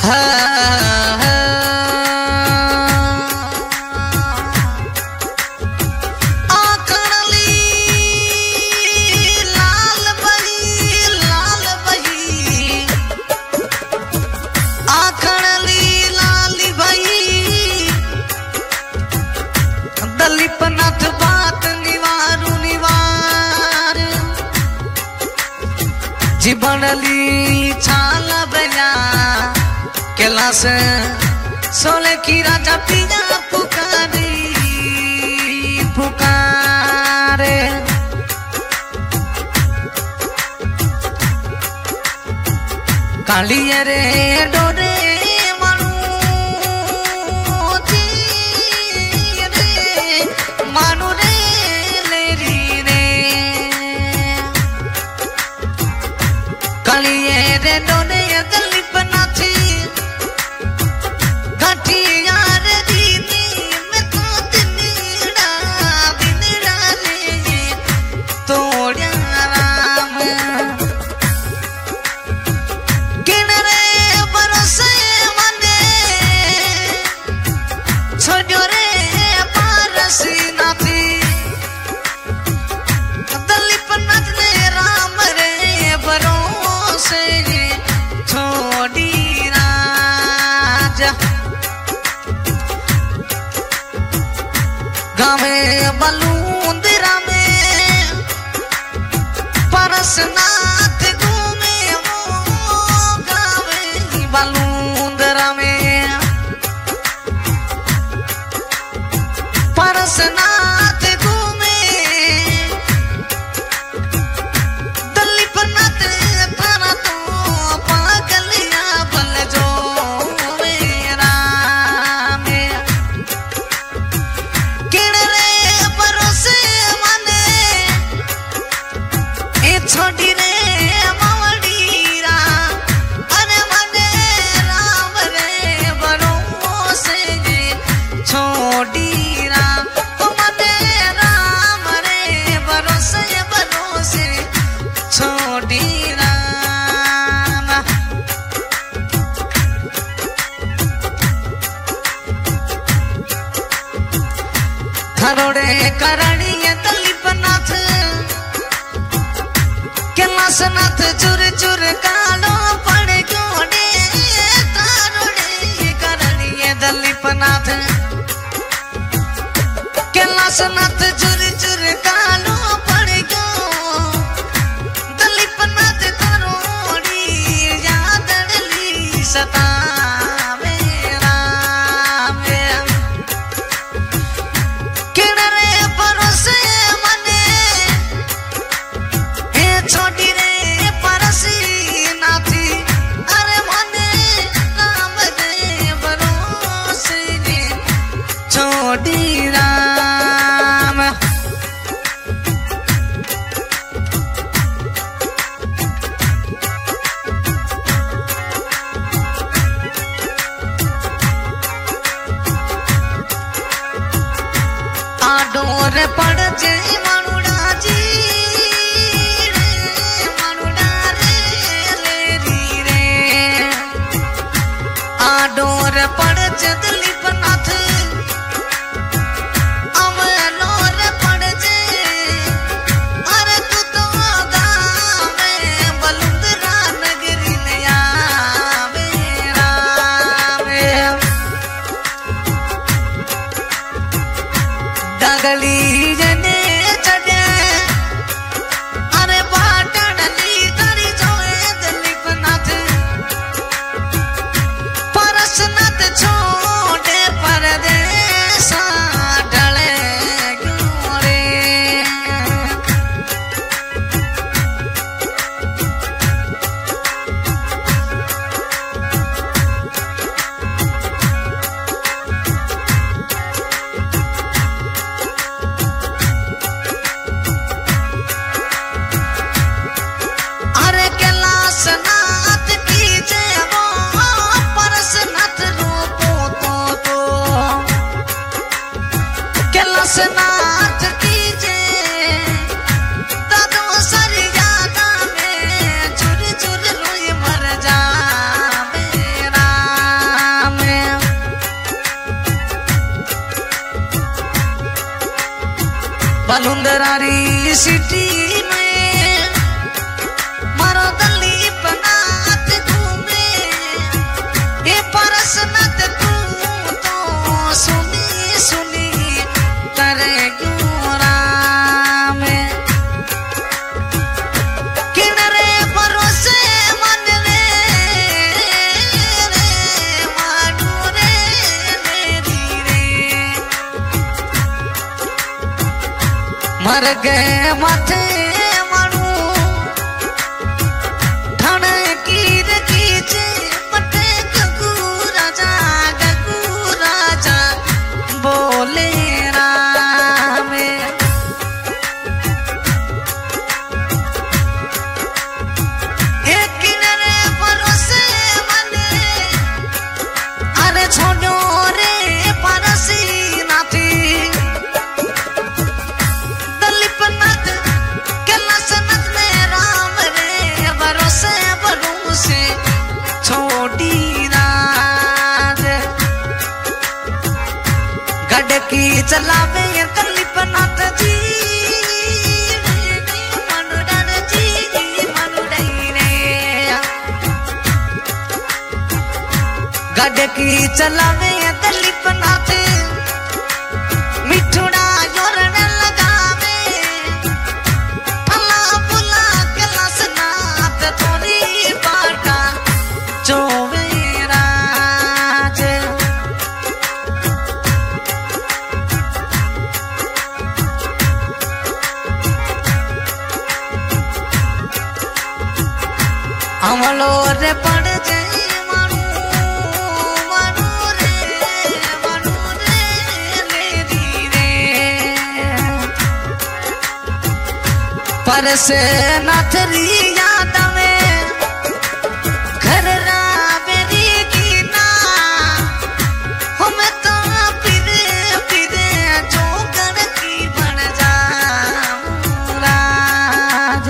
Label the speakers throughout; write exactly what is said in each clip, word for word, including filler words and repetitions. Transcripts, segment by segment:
Speaker 1: बनली छाल बया कैलाश सोले की राजा पिया पुकारी पुकारे कालिये रे डोरे मानू जी रे मानू रे लेरी रे कालिये रे डोरे दलीप नाथी घाटी यार दीदी में तो दिनड़ा दिनड़ा ले तोड़ा राम किनरे बरसे मने छोड़ो रे पारसी नाथी दलीप नाथ ने राम रे भरोसे छोड़ी राजा गावे बलूंदरा में परसनाथ घूमे वो गावे बलूंदरा में परसनाथ घूमे दलीप नाथ थाना तो पागलिया बल जो मेरा में किणरे भरोसे मने ए छोड़ी रे मावड़ीरा अरे मने राम रे भरोसे छोड़ी राम ओ मने राम रे भरोसे भरोसे छोड़ी राम थरोड़े करणीय दलीप नाथ कैलाश नाथ चुर चुर कालो पड़ गोड़े थरोड़े करणीय दलीप नाथ कैलाश नाथ चुर चुर कालो पड़ गो दलीप नाथ करोड़ी यादड़ली सता मेरा में किणरे भरोसे मने हे छोड़ी रे परसी नाथी अरे मने राम रे भरोसे छोड़ी राम आडोर पड़ जे मानुड़ा जी रे मानुड़ा रे लेरी रे आडोर पड़ जे दलीप नाथ अमलोर पड़ जे अरे तू तो गावे बलुंदरा नगरी ने आवे राम डगली जने चढ़े अरे बाटड़ली दरी जोए दलीप नाथ परसनाथ छोड़े परदेसा ढले क्यों रे बलुंदरारी सिटी में मारो दलीप नाथ घूमे ये परस नत तू तो सुनी सुनी करे क्यों राम किनरे भरोसे मन रे रे मानू रे मेरी रे मर गए माथे मानू ठण कीर कीचे पटे गगू राजा गगू राजा बोले राम एक किनारे भरोसे मने अरे छोड़ो रे परसी नाथी दलीप नाथ के लसनत में राम रे भरोसे भरोसे छोड़ी राज गडकी चलावे दलीप नाथ जी मनुडर जी मनुडई रे गडकी चलावे दलीप नाथ मिठुड़ा योरण लगावे फला फुला के लसनाथ थोड़ी बाटा चोवे राज अमलो रे पड़ जाए मानू मानू रे मानू रे मेरी रे पर से नाथरी याद में घर रा मेरी कीना हम तो फिरे फिरे जोकर की बन जाऊं राज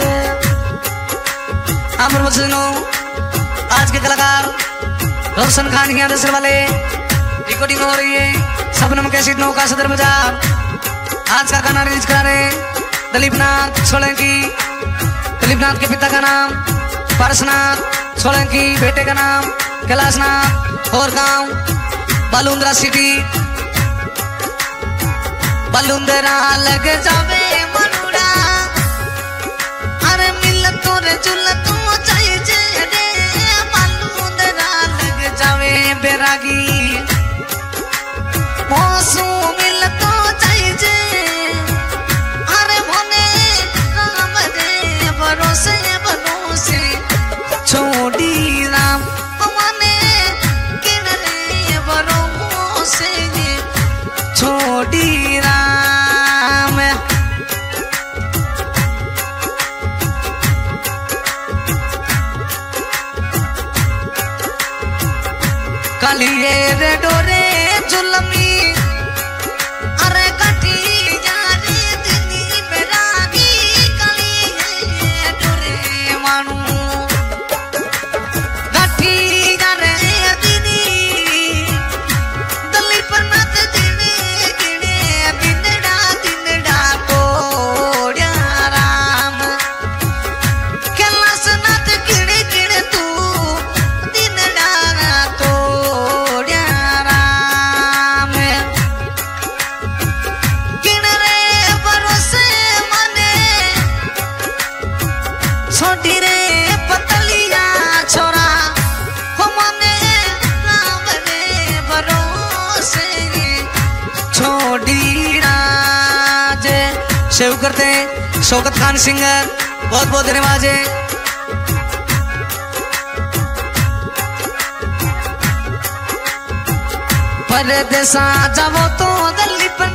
Speaker 1: अमर मुझनो आज के कलाकार रोशन खान की आदर्श वाले रिकॉर्डिंग हो रही है सबनम कैसेट नौका सदर बाजार आज का गाना रिलीज करा रहे दलीप नाथ सोलंकी दलीप नाथ के पिता का नाम पारसनाथ सोलंकी बेटे का नाम कैलाशनाथ और गांव बलुंदरा सिटी बलुंदरा लग जावे मनुड़ा अरे मिल तोरे चुल तू चाहिए रे बलुंदरा लग जावे बैरागी मौसू मिल तो चाहिए अरे भोने राम रे भरोसे भरोसे छोड़ी राम मने किन रे भरोसे छोड़ी राम कालिए रे डोरे जुलमी अरे कटी जारे दिनी बेरागी कालिए डोरे मानू कटी जारे दिनी दलीप नाथ दिने गिने दिनड़ा दिनड़ा कोड्या राम कैलाश नाथ गिने गिने तू दिनड़ा तो छोटी रे पतलिया छोरा हो मने राम रे भरोसे छोड़ी राज सेव करते शौकत खान सिंगर बहुत बहुत धन्यवाद है परदेसा जावो तो दलीप